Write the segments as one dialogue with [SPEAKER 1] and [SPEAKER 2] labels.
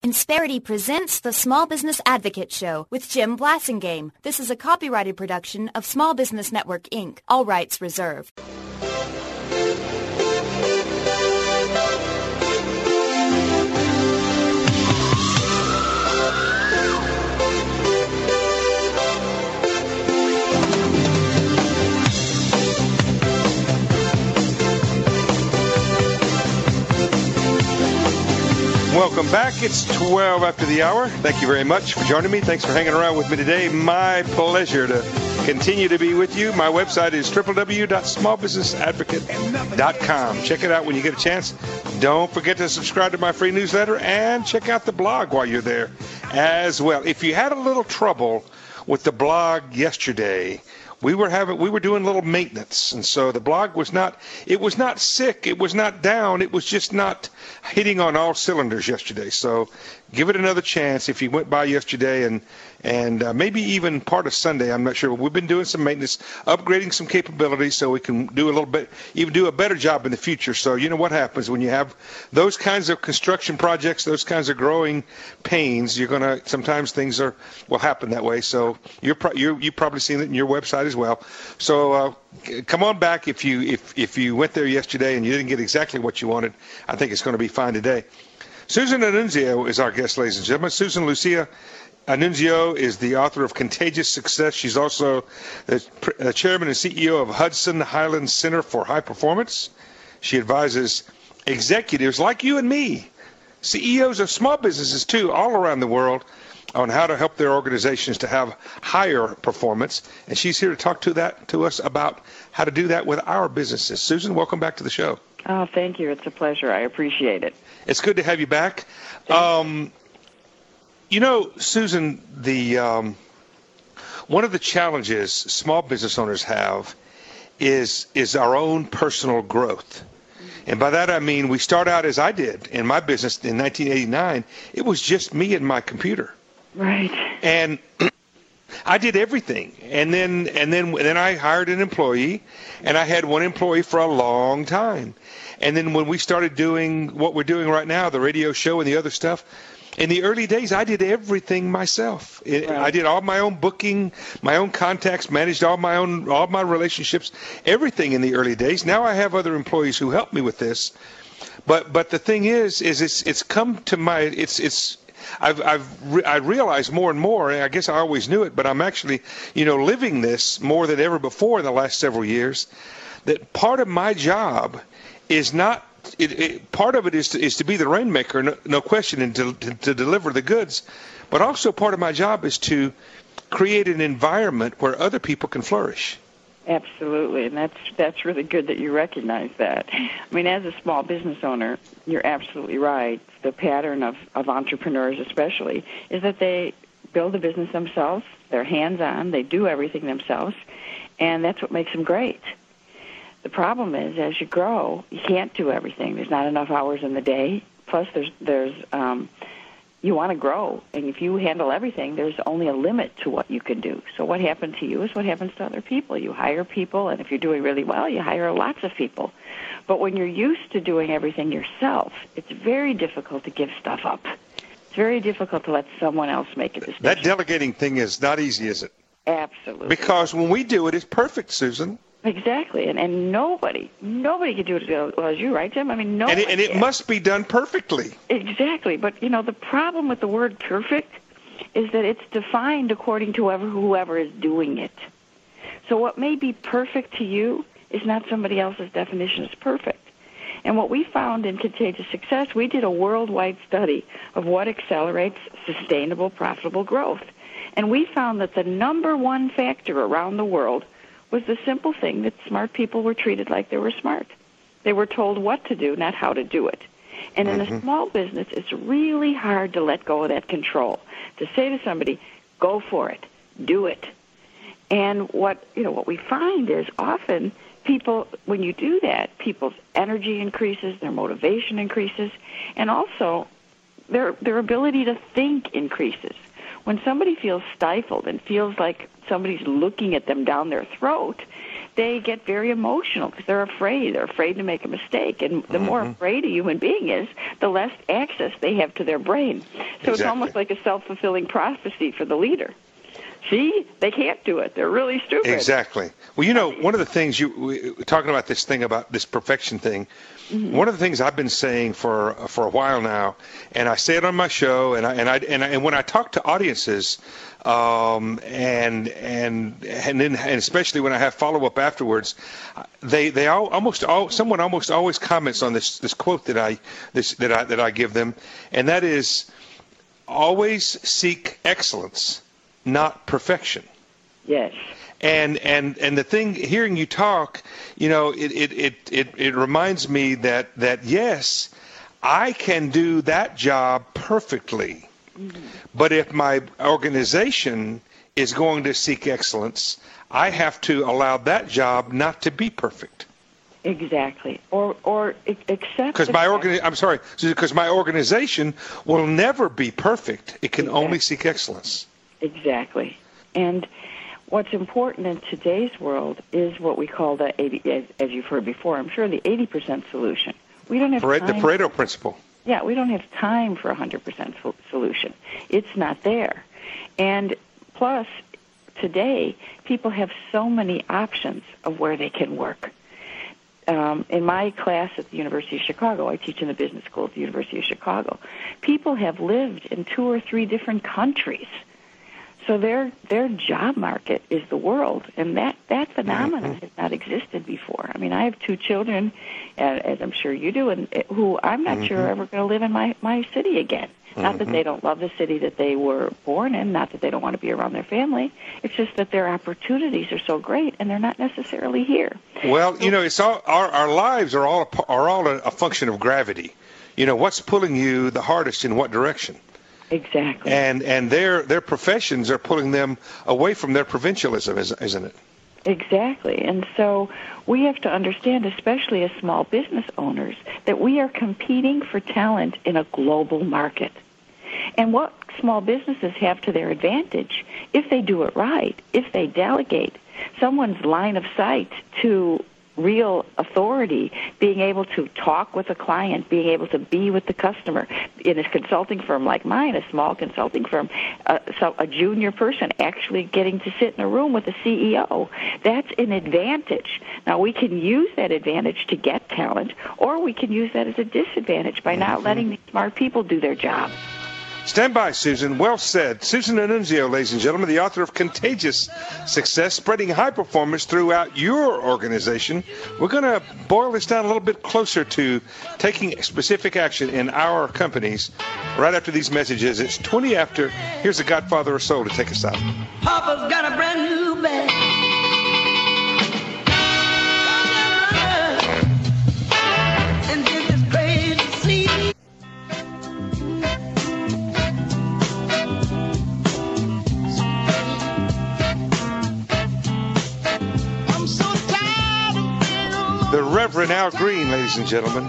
[SPEAKER 1] Insperity presents the Small Business Advocate Show with Jim Blasingame. This is a copyrighted production of Small Business Network, Inc. All rights reserved.
[SPEAKER 2] Welcome back. It's 12 after the hour. Thank you very much for joining me. Thanks for hanging around with me today. My pleasure to continue to be with you. My website is www.smallbusinessadvocate.com. Check it out when you get a chance. Don't forget to subscribe to my free newsletter and check out the blog while you're there as well. If you had a little trouble with the blog yesterday, we were doing a little maintenance, and so the blog was not sick, it was not down, it was just not hitting on all cylinders yesterday. So give it another chance if you went by yesterday and maybe even part of Sunday. I'm not sure. We've been doing some maintenance, upgrading some capabilities so we can do a little bit, even do a better job in the future. So you know what happens when you have those kinds of construction projects, those kinds of growing pains. Sometimes things will happen that way. So you've probably seen it in your website as well. So come on back if you went there yesterday and you didn't get exactly what you wanted. I think it's going to be fine today. Susan Annunzio is our guest, ladies and gentlemen. Susan Lucia Annunzio is the author of Contagious Success. She's also the chairman and CEO of Hudson Highlands Center for High Performance. She advises executives like you and me, CEOs of small businesses too, all around the world, on how to help their organizations to have higher performance. And she's here to talk to us about how to do that with our businesses. Susan, welcome back to the show.
[SPEAKER 3] Oh, thank you. It's a pleasure. I appreciate it.
[SPEAKER 2] It's good to have you back. Susan, one of the challenges small business owners have is our own personal growth. And by that I mean we start out as I did in my business in 1989. It was just me and my computer.
[SPEAKER 3] Right.
[SPEAKER 2] And I did everything. And then I hired an employee, and I had one employee for a long time. And then when we started doing what we're doing right now, the radio show and the other stuff, in the early days, I did everything myself.
[SPEAKER 3] Right.
[SPEAKER 2] I did all my own booking, my own contacts, managed all my relationships, everything in the early days. Now I have other employees who help me with this. But the thing is it's come to my I realize more and more, and I guess I always knew it, but I'm actually, living this more than ever before in the last several years, that part of my job is not, part of it is to be the rainmaker, no question, and to deliver the goods, but also part of my job is to create an environment where other people can flourish.
[SPEAKER 3] Absolutely, and that's really good that you recognize that. I mean, as a small business owner, you're absolutely right. The pattern of entrepreneurs especially is that they build a business themselves, they're hands-on, they do everything themselves, and that's what makes them great. The problem is, as you grow, you can't do everything. There's not enough hours in the day. Plus, there's you want to grow, and if you handle everything, there's only a limit to what you can do. So what happens to you is what happens to other people. You hire people, and if you're doing really well, you hire lots of people. But when you're used to doing everything yourself, it's very difficult to give stuff up. It's very difficult to let someone else make a decision.
[SPEAKER 2] That delegating thing is not easy, is it?
[SPEAKER 3] Absolutely.
[SPEAKER 2] Because when we do it, it's perfect, Susan.
[SPEAKER 3] Exactly, and nobody can do it as well as you, right, Jim? I mean, nobody.
[SPEAKER 2] And it must be done perfectly.
[SPEAKER 3] Exactly, but the problem with the word perfect is that it's defined according to whoever is doing it. So what may be perfect to you is not somebody else's definition as perfect. And what we found in Contagious Success, we did a worldwide study of what accelerates sustainable, profitable growth, and we found that the number one factor around the world was the simple thing that smart people were treated like they were smart. They were told what to do, not how to do it. And in a small business, it's really hard to let go of that control, to say to somebody, go for it, do it. And what we find is often people, when you do that, people's energy increases, their motivation increases, and also their ability to think increases. When somebody feels stifled and feels like somebody's looking at them down their throat, they get very emotional because they're afraid. They're afraid to make a mistake. And the more afraid a human being is, the less access they have to their brain. So It's almost like a self-fulfilling prophecy for the leader. See, they can't do it. They're really stupid.
[SPEAKER 2] Exactly. Well, one of the things talking about this thing about this perfection thing, one of the things I've been saying for a while now, and I say it on my show, and when I talk to audiences, and especially when I have follow up afterwards, someone almost always comments on this quote that I give them, and that is, always seek excellence, not perfection.
[SPEAKER 3] Yes.
[SPEAKER 2] And the thing, hearing you talk, it reminds me that yes, I can do that job perfectly. But if my organization is going to seek excellence, I have to allow that job not to be perfect.
[SPEAKER 3] Exactly. Or accept.
[SPEAKER 2] Because my organization will never be perfect. It can only seek excellence.
[SPEAKER 3] Exactly. And what's important in today's world is what we call the 80, as you've heard before, I'm sure, the 80% solution. We don't have time.
[SPEAKER 2] The Pareto principle.
[SPEAKER 3] Yeah, we don't have time for a 100% solution. It's not there. And plus, today, people have so many options of where they can work. In my class at the University of Chicago, I teach in the business school at the University of Chicago, people have lived in 2 or 3 different countries. So their job market is the world, and that phenomenon has not existed before. I mean, I have 2 children, as I'm sure you do, and who I'm not sure are ever going to live in my city again. Not that they don't love the city that they were born in, not that they don't want to be around their family. It's just that their opportunities are so great, and they're not necessarily here.
[SPEAKER 2] Well, it's all our lives are all a function of gravity. What's pulling you the hardest in what direction?
[SPEAKER 3] Exactly.
[SPEAKER 2] And their professions are pulling them away from their provincialism, isn't it?
[SPEAKER 3] Exactly. And so we have to understand, especially as small business owners, that we are competing for talent in a global market. And what small businesses have to their advantage, if they do it right, if they delegate someone's line of sight to real authority, being able to talk with a client, being able to be with the customer. In a consulting firm like mine, a small consulting firm, so a junior person actually getting to sit in a room with the CEO, that's an advantage. Now, we can use that advantage to get talent, or we can use that as a disadvantage by not letting these smart people do their job.
[SPEAKER 2] Stand by, Susan. Well said. Susan Annunzio, ladies and gentlemen, the author of Contagious Success, Spreading High Performance Throughout Your Organization. We're going to boil this down a little bit closer to taking specific action in our companies right after these messages. It's 20 after. Here's the Godfather of Soul to take us out.
[SPEAKER 4] Papa's got a brand new bag. And this is crazy to see.
[SPEAKER 2] The Reverend Al Green, ladies and gentlemen.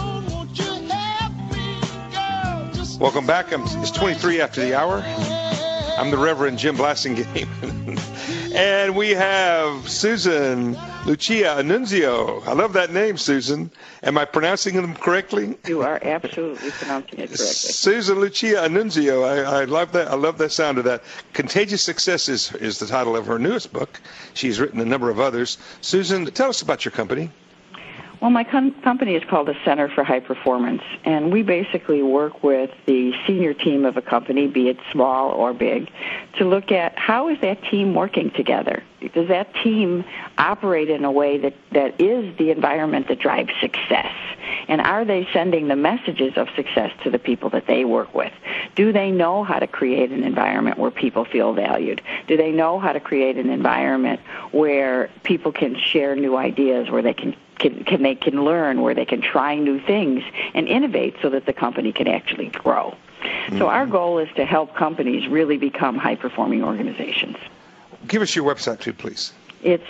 [SPEAKER 2] Welcome back. It's 23 after the hour. I'm the Reverend Jim Blassingame. And we have Susan Lucia Annunzio. I love that name, Susan. Am I pronouncing them correctly?
[SPEAKER 3] You are absolutely pronouncing it correctly.
[SPEAKER 2] Susan Lucia Annunzio. I love that. I love the sound of that. Contagious Success is the title of her newest book. She's written a number of others. Susan, tell us about your company.
[SPEAKER 3] Well, my company is called the Center for High Performance, and we basically work with the senior team of a company, be it small or big, to look at how is that team working together. Does that team operate in a way that is the environment that drives success? And are they sending the messages of success to the people that they work with? Do they know how to create an environment where people feel valued? Do they know how to create an environment where people can share new ideas, where they can learn, where they can try new things and innovate so that the company can actually grow? So our goal is to help companies really become high-performing organizations.
[SPEAKER 2] Give us your website, too, please.
[SPEAKER 3] It's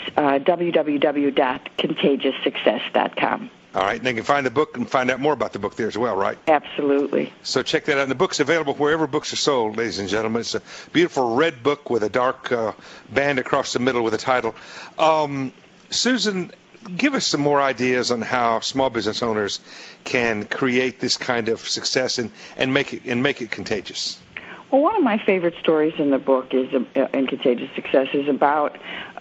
[SPEAKER 3] www.contagioussuccess.com.
[SPEAKER 2] All right, and they can find the book and find out more about the book there as well, right?
[SPEAKER 3] Absolutely.
[SPEAKER 2] So check that out. And the book's available wherever books are sold, ladies and gentlemen. It's a beautiful red book with a dark band across the middle with a title. Susan, give us some more ideas on how small business owners can create this kind of success and make it contagious.
[SPEAKER 3] Well, one of my favorite stories in the book is in Contagious Success is about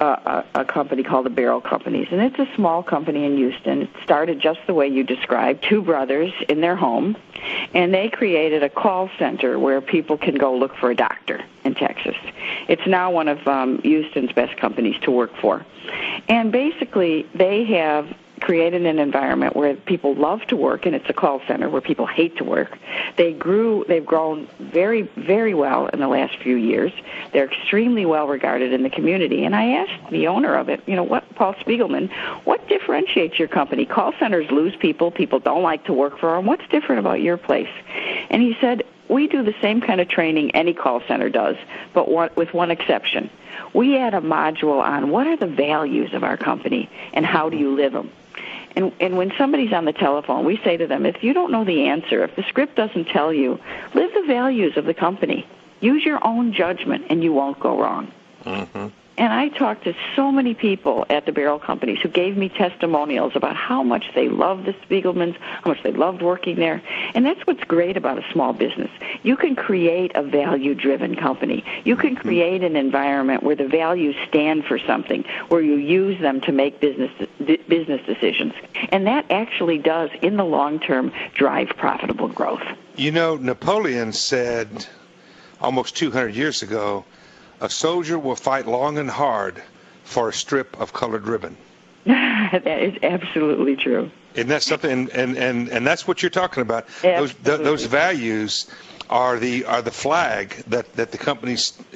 [SPEAKER 3] a company called the Barrel Companies, and it's a small company in Houston. It started just the way you described, two brothers in their home, and they created a call center where people can go look for a doctor in Texas. It's now one of Houston's best companies to work for. And basically, they have created an environment where people love to work, and it's a call center where people hate to work. They've grown very, very well in the last few years. They're extremely well regarded in the community. And I asked the owner of it, Paul Spiegelman, what differentiates your company? Call centers lose people. People don't like to work for them. What's different about your place? And he said, we do the same kind of training any call center does, but with one exception. We add a module on what are the values of our company and how do you live them. And when somebody's on the telephone, we say to them, if you don't know the answer, if the script doesn't tell you, live the values of the company. Use your own judgment, and you won't go wrong. Mm-hmm. And I talked to so many people at the Barrel Companies who gave me testimonials about how much they loved the Spiegelmans, how much they loved working there. And that's what's great about a small business. You can create a value-driven company. You can create an environment where the values stand for something, where you use them to make business decisions. And that actually does, in the long term, drive profitable growth.
[SPEAKER 2] Napoleon said almost 200 years ago, a soldier will fight long and hard for a strip of colored ribbon.
[SPEAKER 3] That is absolutely true.
[SPEAKER 2] Isn't that something? And that's what you're talking about. Those values are the flag that the company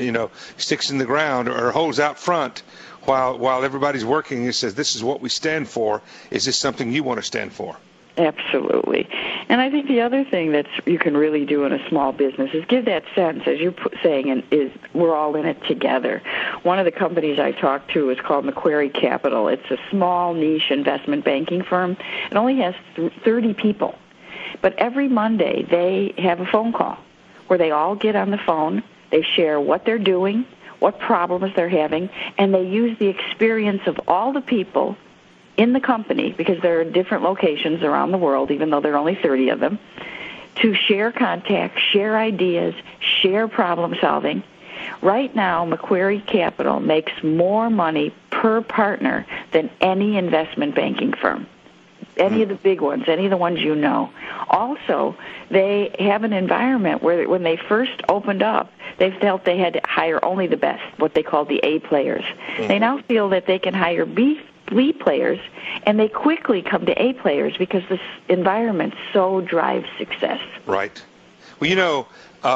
[SPEAKER 2] sticks in the ground or holds out front while everybody's working. It says, "This is what we stand for. Is this something you want to stand for?"
[SPEAKER 3] Absolutely. And I think the other thing that you can really do in a small business is give that sense, as you're saying, is we're all in it together. One of the companies I talked to is called Macquarie Capital. It's a small niche investment banking firm. It only has 30 people. But every Monday they have a phone call where they all get on the phone, they share what they're doing, what problems they're having, and they use the experience of all the people in the company, because there are different locations around the world, even though there are only 30 of them, to share contacts, share ideas, share problem solving. Right now, Macquarie Capital makes more money per partner than any investment banking firm, any of the big ones, any of the ones you know. Also, they have an environment where when they first opened up, they felt they had to hire only the best, what they call the A players. Mm-hmm. They now feel that they can hire B players, and they quickly come to A players because this environment so drives success.
[SPEAKER 2] Right. Well,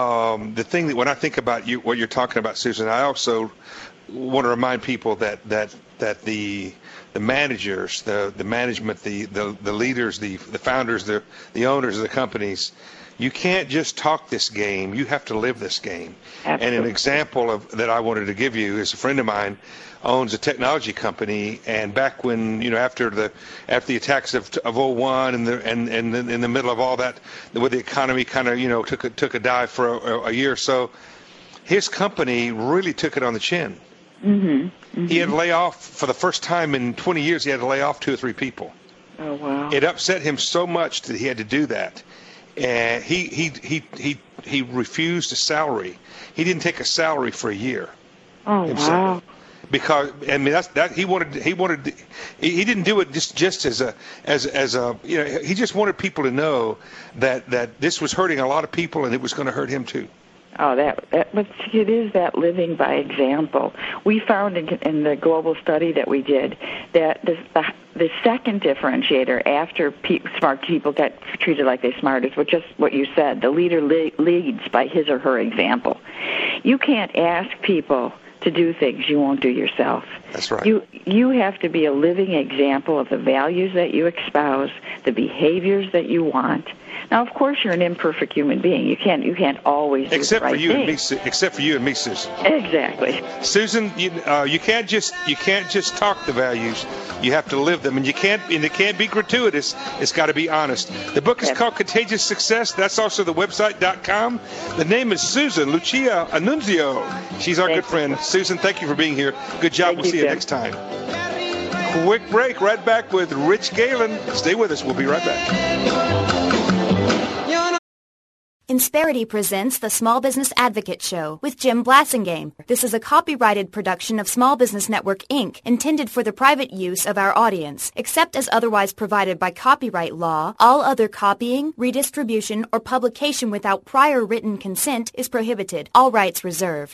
[SPEAKER 2] the thing that when I think about what you're talking about, Susan, I also want to remind people that the managers, the management, the leaders, the founders, the owners of the companies, you can't just talk this game. You have to live this game. Absolutely. And an example that I wanted to give you is a friend of mine owns a technology company, and back when after the attacks of 2001 and in the middle of all that, where the economy kind of took a dive for a year or so, his company really took it on the chin. Mm-hmm. Mm-hmm. He had to lay off for the first time in 20 years. He had to lay off 2 or 3 people.
[SPEAKER 3] Oh wow!
[SPEAKER 2] It upset him so much that he had to do that. And he refused a salary. He didn't take a salary for a year.
[SPEAKER 3] Oh himself. Wow!
[SPEAKER 2] Because he didn't do it just as a he just wanted people to know that this was hurting a lot of people and it was going to hurt him too.
[SPEAKER 3] Oh, but it is that living by example. We found in the global study that we did that the second differentiator after smart people get treated like they're smart is just what you said. The leader leads by his or her example. You can't ask people to do things you won't do yourself.
[SPEAKER 2] That's right.
[SPEAKER 3] You have to be a living example of the values that you espouse, the behaviors that you want. Now, of course, you're an imperfect human being. You can't always do the right thing.
[SPEAKER 2] Except for you and me, Susan.
[SPEAKER 3] Exactly.
[SPEAKER 2] Susan, you can't just talk the values. You have to live them, and it can't be gratuitous. It's got to be honest. The book is called Contagious Success. That's also the website.com. The name is Susan Lucia Annunzio. She's our good friend. Susan, thank you for being here. Good job. We'll see you next time. quick break. Right back with Rich Galen. Stay with us. We'll be right back.
[SPEAKER 1] Insperity presents the Small Business Advocate Show with Jim Blasingame. This is a copyrighted production of Small Business Network, Inc., intended for the private use of our audience. Except as otherwise provided by copyright law, all other copying, redistribution, or publication without prior written consent is prohibited. All rights reserved.